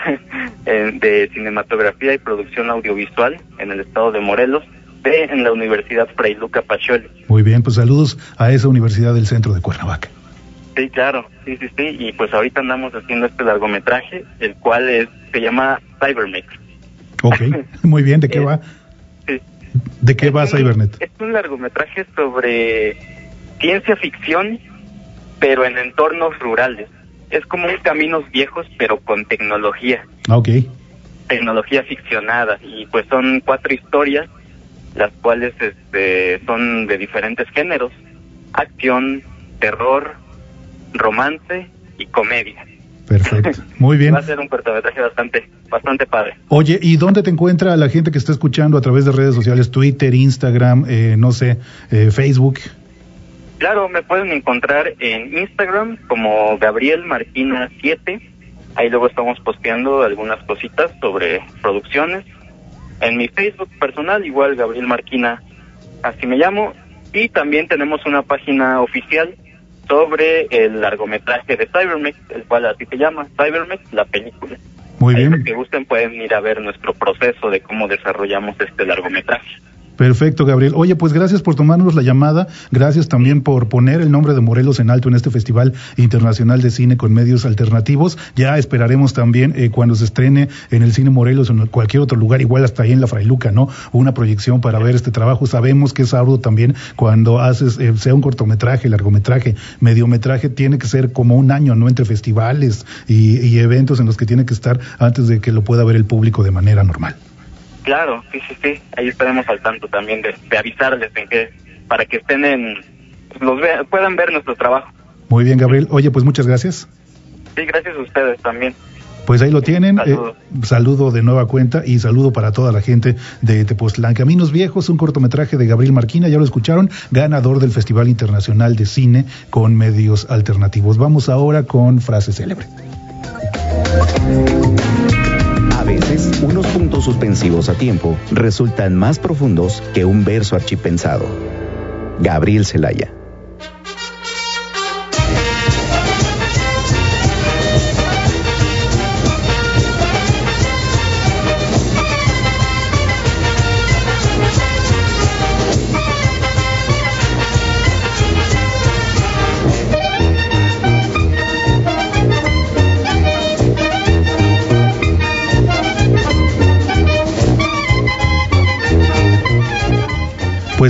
de cinematografía y producción audiovisual en el estado de Morelos, de en la Universidad Fray Luca Pacioli. Muy bien, pues saludos a esa universidad del centro de Cuernavaca. Sí, claro, sí, sí, sí, y pues ahorita andamos haciendo este largometraje, el cual es, se llama Cybermix. Ok, muy bien, ¿de qué va? Sí. ¿De qué es va un, Cybernet? Es un largometraje sobre ciencia ficción, pero en entornos rurales. Es como un Caminos Viejos, pero con tecnología. Ok. Tecnología ficcionada, y pues son cuatro historias, las cuales este, son de diferentes géneros: acción, terror, romance y comedia. Perfecto, muy bien. Va a ser un cortometraje bastante, bastante padre. Oye, ¿y dónde te encuentra la gente que está escuchando a través de redes sociales? Twitter, Instagram, eh, no sé, eh, Facebook. Claro, me pueden encontrar en Instagram como Gabriel Marquina siete. Ahí luego estamos posteando algunas cositas sobre producciones. En mi Facebook personal, igual Gabriel Marquina, así me llamo. Y también tenemos una página oficial sobre el largometraje de Cybermex, el cual así se llama, Cybermex, la película. Muy Ahí bien. los que gusten pueden ir a ver nuestro proceso de cómo desarrollamos este largometraje. Perfecto, Gabriel. Oye, pues gracias por tomarnos la llamada, gracias también por poner el nombre de Morelos en alto en este Festival Internacional de Cine con Medios Alternativos. Ya esperaremos también eh, cuando se estrene en el Cine Morelos o en cualquier otro lugar, igual hasta ahí en la Fray Luca, ¿no? Una proyección para ver este trabajo. Sabemos que es arduo también cuando haces, eh, sea un cortometraje, largometraje, mediometraje, tiene que ser como un año, ¿no? Entre festivales y, y eventos en los que tiene que estar antes de que lo pueda ver el público de manera normal. Claro, sí, sí, sí. Ahí estaremos al tanto también de, de avisarles en que, para que estén en, los vean, puedan ver nuestro trabajo. Muy bien, Gabriel. Oye, pues muchas gracias. Sí, gracias a ustedes también. Pues ahí lo tienen. Saludo. Eh, saludo de nueva cuenta y saludo para toda la gente de Tepoztlán. Caminos Viejos, un cortometraje de Gabriel Marquina, ya lo escucharon, ganador del Festival Internacional de Cine con Medios Alternativos. Vamos ahora con frase célebre. A veces, unos puntos suspensivos a tiempo resultan más profundos que un verso archipensado. Gabriel Celaya.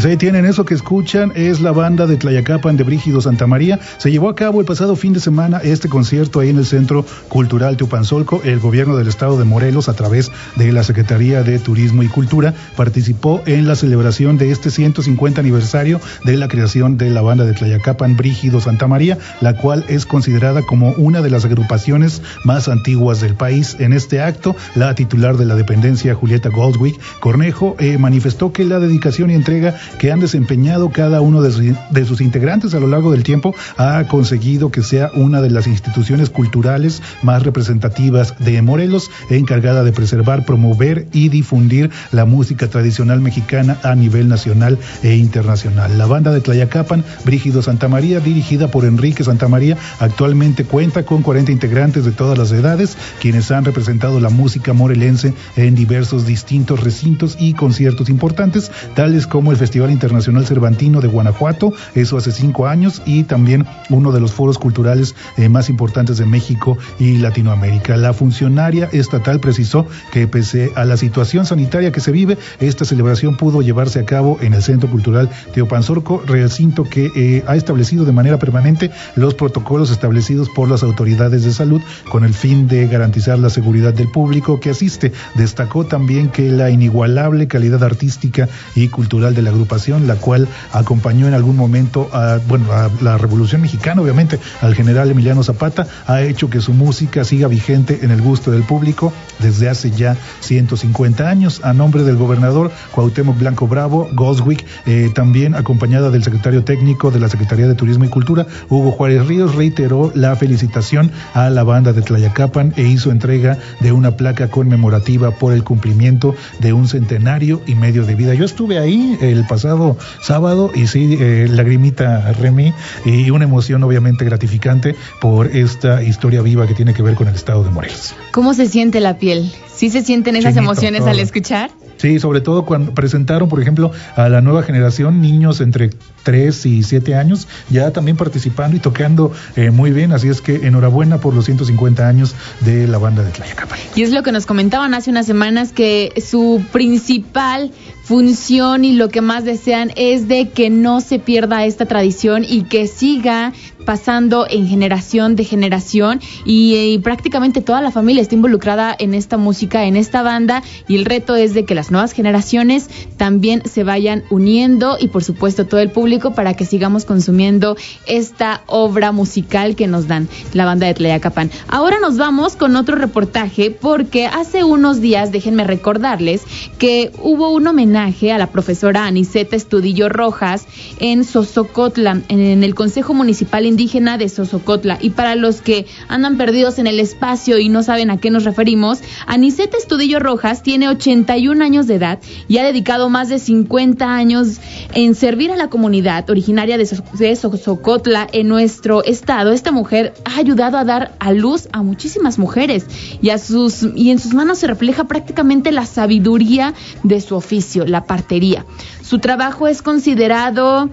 Pues ahí tienen eso que escuchan, es la banda de Tlayacapan de Brígido Santamaría. Se llevó a cabo el pasado fin de semana este concierto ahí en el Centro Cultural Teopanzolco. El gobierno del estado de Morelos, a través de la Secretaría de Turismo y Cultura, participó en la celebración de este ciento cincuenta aniversario de la creación de la banda de Tlayacapan Brígido Santamaría, la cual es considerada como una de las agrupaciones más antiguas del país. En este acto, la titular de la dependencia, Julieta Goldwig Cornejo, eh, manifestó que la dedicación y entrega que han desempeñado cada uno de, su, de sus integrantes a lo largo del tiempo ha conseguido que sea una de las instituciones culturales más representativas de Morelos, encargada de preservar, promover y difundir la música tradicional mexicana a nivel nacional e internacional. La banda de Tlayacapan Brígido Santamaría, dirigida por Enrique Santamaría, actualmente cuenta con cuarenta integrantes de todas las edades, quienes han representado la música morelense en diversos distintos recintos y conciertos importantes, tales como el Festival Internacional Cervantino de Guanajuato, eso hace cinco años, y también uno de los foros culturales eh, más importantes de México y Latinoamérica. La funcionaria estatal precisó que pese a la situación sanitaria que se vive, esta celebración pudo llevarse a cabo en el Centro Cultural Teopanzolco, recinto que eh, ha establecido de manera permanente los protocolos establecidos por las autoridades de salud con el fin de garantizar la seguridad del público que asiste. Destacó también que la inigualable calidad artística y cultural de la agrupación, la cual acompañó en algún momento a, bueno, a la Revolución Mexicana, obviamente, al general Emiliano Zapata, ha hecho que su música siga vigente en el gusto del público desde hace ya ciento cincuenta años. A nombre del gobernador Cuauhtémoc Blanco Bravo, Goswick, eh, también acompañada del secretario técnico de la Secretaría de Turismo y Cultura, Hugo Juárez Ríos, reiteró la felicitación a la banda de Tlayacapan e hizo entrega de una placa conmemorativa por el cumplimiento de un centenario y medio de vida. Yo estuve ahí el pasado sábado y sí, eh, lagrimita Remy, y una emoción obviamente gratificante por esta historia viva que tiene que ver con el estado de Morelos. ¿Cómo se siente la piel? ¿Sí se sienten esas Chinito, emociones todo. al escuchar? Sí, sobre todo cuando presentaron, por ejemplo, a la nueva generación, niños entre tres y siete años, ya también participando y tocando eh, muy bien, así es que enhorabuena por los ciento cincuenta años de la banda de Tlayacapan. Y es lo que nos comentaban hace unas semanas, que su principal función y lo que más desean es de que no se pierda esta tradición y que siga pasando en generación de generación, y, y prácticamente toda la familia está involucrada en esta música, en esta banda, y el reto es de que las nuevas generaciones también se vayan uniendo, y por supuesto todo el público, para que sigamos consumiendo esta obra musical que nos dan la banda de Tlayacapan. Ahora nos vamos con otro reportaje, porque hace unos días, déjenme recordarles que hubo un homenaje a la profesora Aniceta Estudillo Rojas en Sosocotla, en el Consejo Municipal Indígena de Sosocotla. Y para los que andan perdidos en el espacio y no saben a qué nos referimos, Aniceta Estudillo Rojas tiene ochenta y un años de edad y ha dedicado más de cincuenta años en servir a la comunidad originaria de, Sos- de Sosocotla en nuestro estado. Esta mujer ha ayudado a dar a luz a muchísimas mujeres, y a sus y en sus manos se refleja prácticamente la sabiduría de su oficio, la partería. Su trabajo es considerado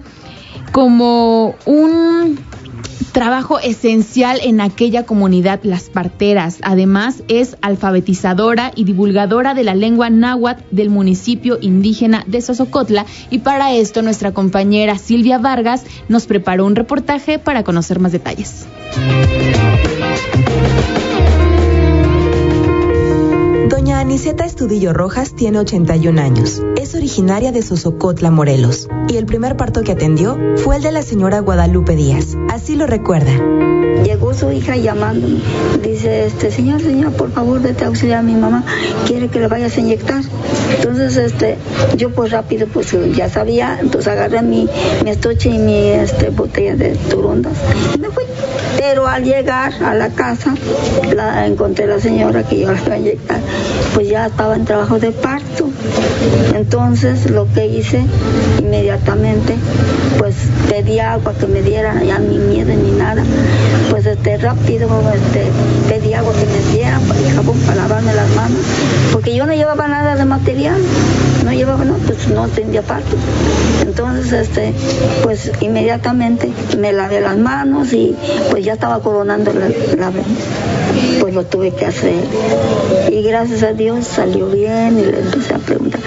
como un trabajo esencial en aquella comunidad, las parteras. Además, es alfabetizadora y divulgadora de la lengua náhuatl del municipio indígena de Sosocotla, y para esto nuestra compañera Silvia Vargas nos preparó un reportaje para conocer más detalles. Doña Aniceta Estudillo Rojas tiene ochenta y un años. Es originaria de Sosocotla, Morelos. Y el primer parto que atendió fue el de la señora Guadalupe Díaz. Así lo recuerda. Llegó su hija llamándome. Dice, este, señor, señor, por favor, vete a auxiliar a mi mamá. Quiere que le vayas a inyectar. Entonces, este, yo pues rápido, pues ya sabía. Entonces agarré mi, mi estuche y mi este, botella de turondas. Y me fui. Pero al llegar a la casa, la encontré la señora que yo la iba a inyectar. Pues ya estaba en trabajo de parto. Entonces lo que hice inmediatamente, pues pedí agua que me dieran, ya ni miedo ni nada. Pues este rápido este, pedí agua que me dieran y jabón para lavarme las manos, porque yo no llevaba nada de material, no llevaba nada, pues no tenía parto. Entonces este, pues inmediatamente me lavé las manos y pues ya estaba coronando la, la pues lo tuve que hacer. Y gracias a Dios salió bien, y le empecé a preguntar,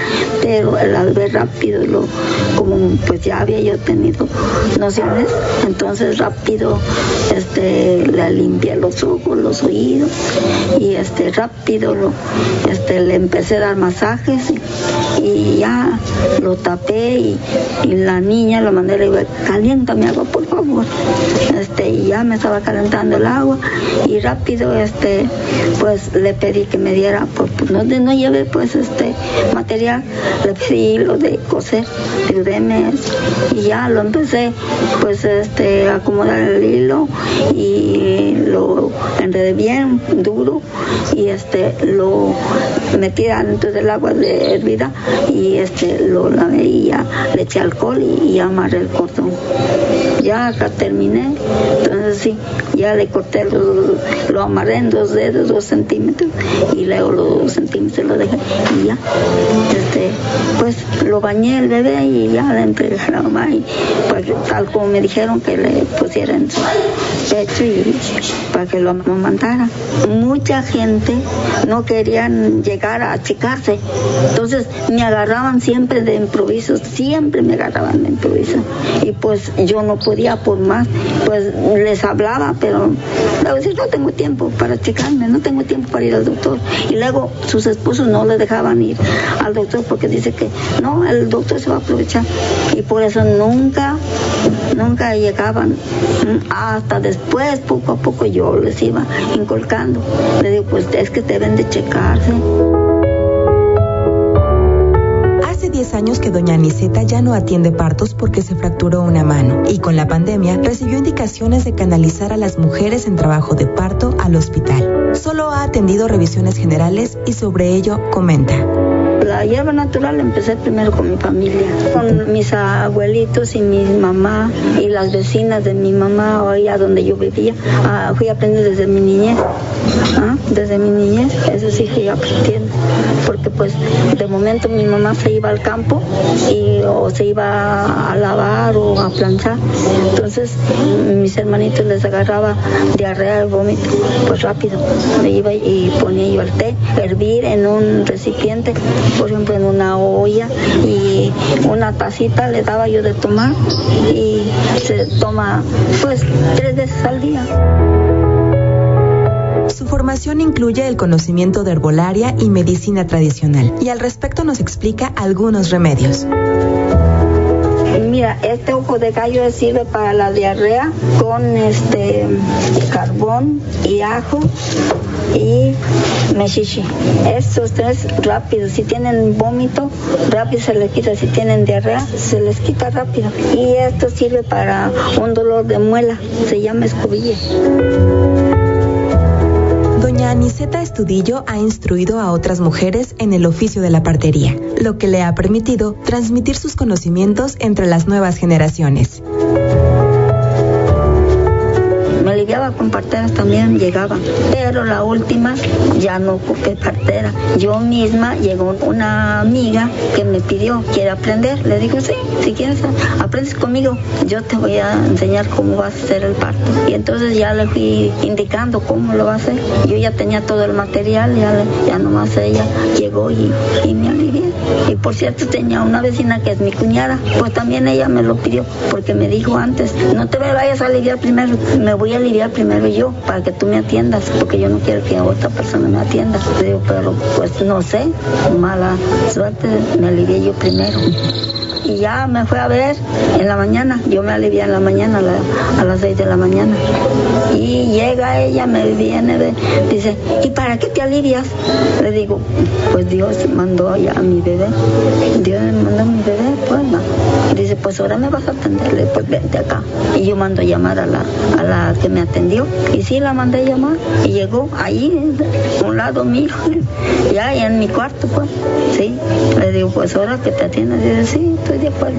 pero al ver rápido, lo, como pues ya había yo tenido nociones, entonces rápido este, le limpié los ojos, los oídos, y este rápido lo, este, le empecé a dar masajes, y, y ya lo tapé, y, y la niña la mandé, le digo, caliéntame agua, por favor. Este, y ya me estaba calentando el agua, y rápido este pues le pedí que me diera, pues, pues no, no llevé pues este material, le pedí lo de coser, el D M S, y ya lo empecé pues este a acomodar el hilo, y lo enredé bien duro, y este lo metí dentro del agua de hervida, y este lo lavé, y ya le eché alcohol, y, y amarré el cordón. Ya acá terminé, entonces sí, ya le corté, lo, lo amarré en dos dedos, dos centímetros, y luego los dos centímetros lo dejé, y ya, este, pues lo bañé el bebé, y ya le entregué a la mamá, y pues, tal como me dijeron que le pusiera en su pecho, y para que lo amamantara. Mucha gente no querían llegar a achicarse, entonces me agarraban siempre de improviso, siempre me agarraban de improviso, y pues yo no podía por más, pues les hablaba, pero le decía, no tengo tiempo para checarme, no tengo tiempo para ir al doctor, y luego sus esposos no le dejaban ir al doctor porque dice que no, el doctor se va a aprovechar, y por eso nunca nunca llegaban, hasta después poco a poco yo les iba inculcando, le digo, pues es que deben de checarse. diez años que doña Aniceta ya no atiende partos porque se fracturó una mano, y con la pandemia recibió indicaciones de canalizar a las mujeres en trabajo de parto al hospital. Solo ha atendido revisiones generales, y sobre ello comenta. La hierba natural empecé primero con mi familia, con mis abuelitos y mi mamá y las vecinas de mi mamá, allá donde yo vivía. Ah, fui aprendiendo desde mi niñez, ¿ah? desde mi niñez, eso sí fui aprendiendo, porque pues de momento mi mamá se iba al campo y o se iba a lavar o a planchar, entonces mis hermanitos les agarraba diarrea y vómito, pues rápido me iba y ponía yo el té, hervir en un recipiente, por ejemplo en una olla, y una tacita le daba yo de tomar, y se toma pues tres veces al día. Su formación incluye el conocimiento de herbolaria y medicina tradicional, y al respecto nos explica algunos remedios. Mira, este ojo de gallo sirve para la diarrea con este carbón y ajo y mechichi. Estos tres rápido, si tienen vómito, rápido se les quita, si tienen diarrea, se les quita rápido. Y esto sirve para un dolor de muela, se llama escobilla. Doña Aniceta Estudillo ha instruido a otras mujeres en el oficio de la partería, lo que le ha permitido transmitir sus conocimientos entre las nuevas generaciones. Me aliviaba con parteras también, llegaban, pero la última ya no ocupé partera. Yo misma, llegó una amiga que me pidió, ¿quiere aprender? Le digo, sí, si quieres, aprendes conmigo, yo te voy a enseñar cómo vas a hacer el parto. Y entonces ya le fui indicando cómo lo va a hacer. Yo ya tenía todo el material, ya, ya nomás ella llegó y, y me alivié. Y por cierto, tenía una vecina que es mi cuñada, pues también ella me lo pidió, porque me dijo antes, no te me vayas a aliviar primero, me voy a aliviar primero yo, para que tú me atiendas, porque yo no quiero que otra persona me atienda. Le digo, pero pues no sé, mala suerte, me alivié yo primero. Y ya me fue a ver en la mañana, yo me alivié en la mañana, a, la, a las seis de la mañana. Y llega ella, me viene, de, dice, ¿y para qué te alivias? Le digo, pues Dios mandó ya a mi bebé, Dios me mandó a mi bebé, pues no. Dice, pues ahora me vas a atender, le, pues vente acá. Y yo mando a llamar a la, a la que me atendió, y sí la mandé a llamar, y llegó ahí, a un lado mío, ya en mi cuarto, pues, sí. Le digo, pues ahora que te atiendes, dice, sí, estoy de acuerdo.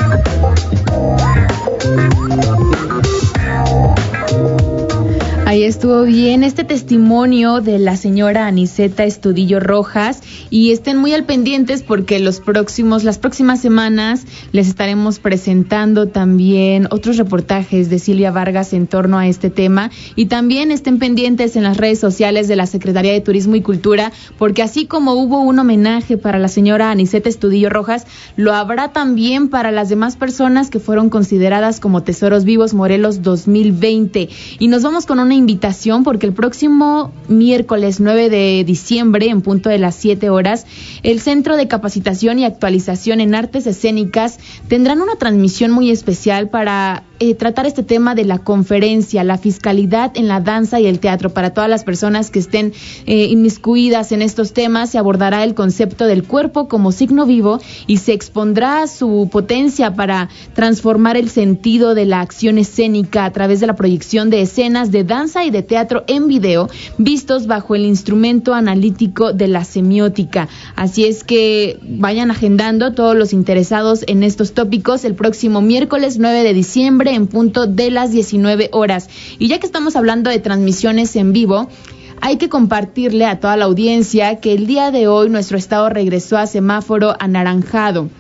Ahí está Estuvo bien este testimonio de la señora Aniceta Estudillo Rojas, y estén muy al pendientes porque los próximos, las próximas semanas les estaremos presentando también otros reportajes de Silvia Vargas en torno a este tema, y también estén pendientes en las redes sociales de la Secretaría de Turismo y Cultura, porque así como hubo un homenaje para la señora Aniceta Estudillo Rojas, lo habrá también para las demás personas que fueron consideradas como Tesoros Vivos Morelos dos mil veinte. Y nos vamos con una invitación porque el próximo miércoles nueve de diciembre, en punto de las siete horas, el Centro de Capacitación y Actualización en Artes Escénicas tendrán una transmisión muy especial para eh, tratar este tema de la conferencia, la fiscalidad en la danza y el teatro. Para todas las personas que estén eh, inmiscuidas en estos temas, se abordará el concepto del cuerpo como signo vivo y se expondrá su potencia para transformar el sentido de la acción escénica a través de la proyección de escenas de danza y de teatro en video, vistos bajo el instrumento analítico de la semiótica. Así es que vayan agendando todos los interesados en estos tópicos el próximo miércoles nueve de diciembre en punto de las diecinueve horas. Y ya que estamos hablando de transmisiones en vivo, hay que compartirle a toda la audiencia que el día de hoy nuestro estado regresó a semáforo anaranjado.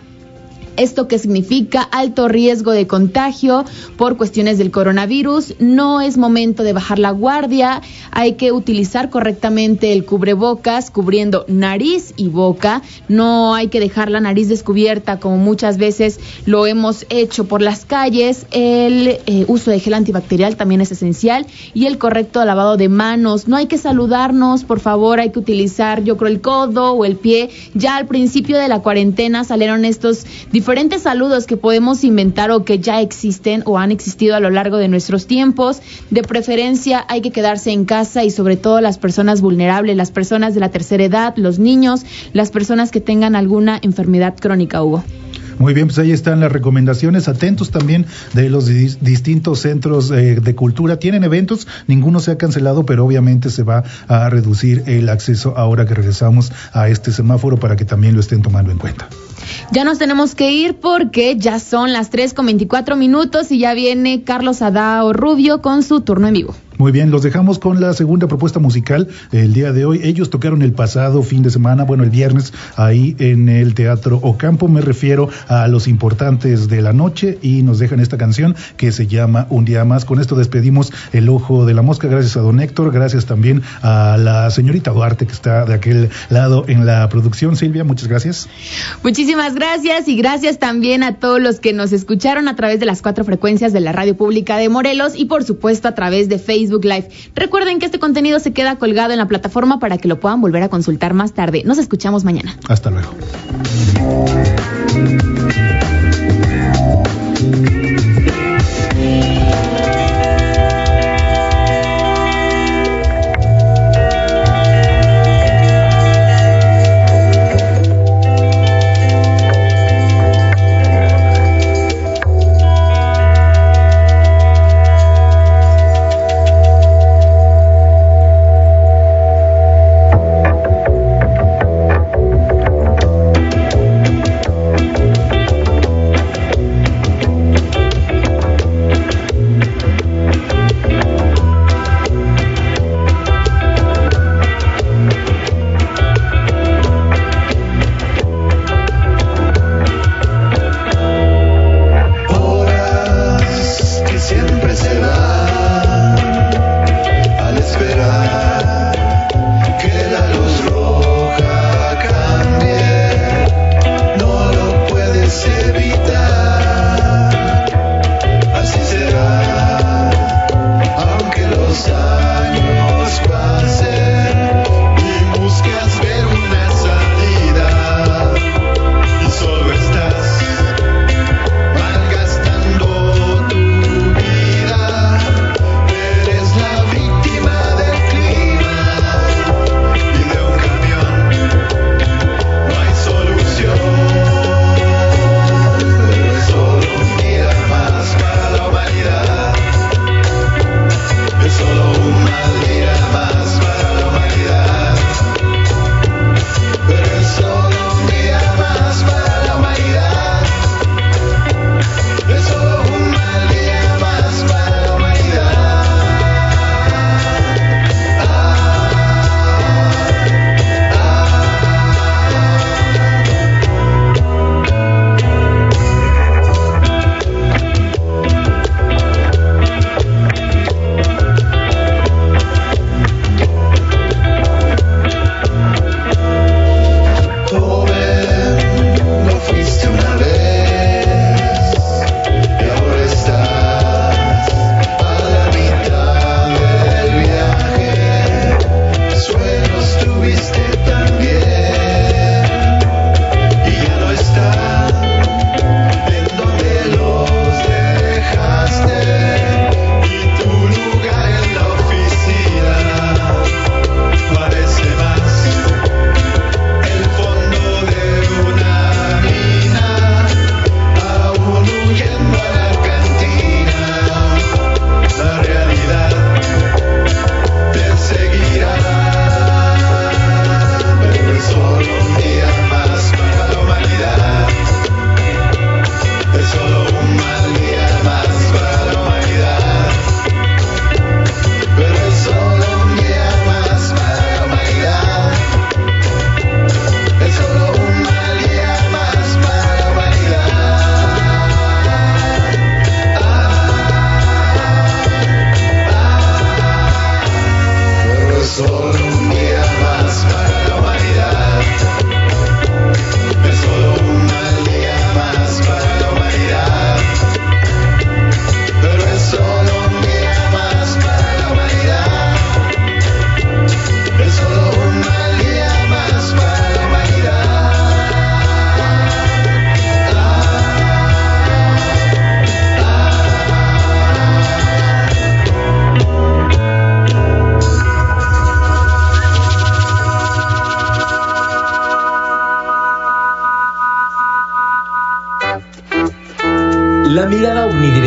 ¿Esto qué significa? Alto riesgo de contagio por cuestiones del coronavirus. No es momento de bajar la guardia. Hay que utilizar correctamente el cubrebocas, cubriendo nariz y boca. No hay que dejar la nariz descubierta como muchas veces lo hemos hecho por las calles. El eh, uso de gel antibacterial también es esencial, y el correcto lavado de manos. No hay que saludarnos, por favor. Hay que utilizar, yo creo, el codo o el pie. Ya al principio de la cuarentena salieron estos diferentes diferentes saludos que podemos inventar o que ya existen o han existido a lo largo de nuestros tiempos. De preferencia hay que quedarse en casa, y sobre todo las personas vulnerables, las personas de la tercera edad, los niños, las personas que tengan alguna enfermedad crónica, Hugo. Muy bien, pues ahí están las recomendaciones. Atentos también de los di- distintos centros eh, de cultura. Tienen eventos, ninguno se ha cancelado, pero obviamente se va a reducir el acceso ahora que regresamos a este semáforo, para que también lo estén tomando en cuenta. Ya nos tenemos que ir porque ya son las tres con veinticuatro minutos y ya viene Carlos Adao Rubio con su turno en vivo. Muy bien, los dejamos con la segunda propuesta musical el día de hoy. Ellos tocaron el pasado fin de semana, bueno, el viernes, ahí en el Teatro Ocampo. Me refiero a los importantes de la noche, y nos dejan esta canción que se llama Un Día Más. Con esto despedimos El Ojo de la Mosca. Gracias a don Héctor, gracias también a la señorita Duarte, que está de aquel lado en la producción. Silvia, muchas gracias. Muchísimas gracias, y gracias también a todos los que nos escucharon a través de las cuatro frecuencias de la Radio Pública de Morelos, y por supuesto a través de Facebook Live. Recuerden que este contenido se queda colgado en la plataforma para que lo puedan volver a consultar más tarde. Nos escuchamos mañana. Hasta luego.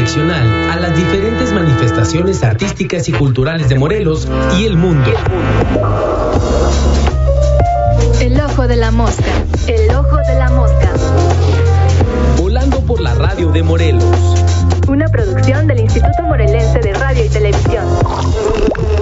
bidireccional a las diferentes manifestaciones artísticas y culturales de Morelos y el mundo. El ojo de la mosca. El ojo de la mosca. Volando por la radio de Morelos. Una producción del Instituto Morelense de Radio y Televisión.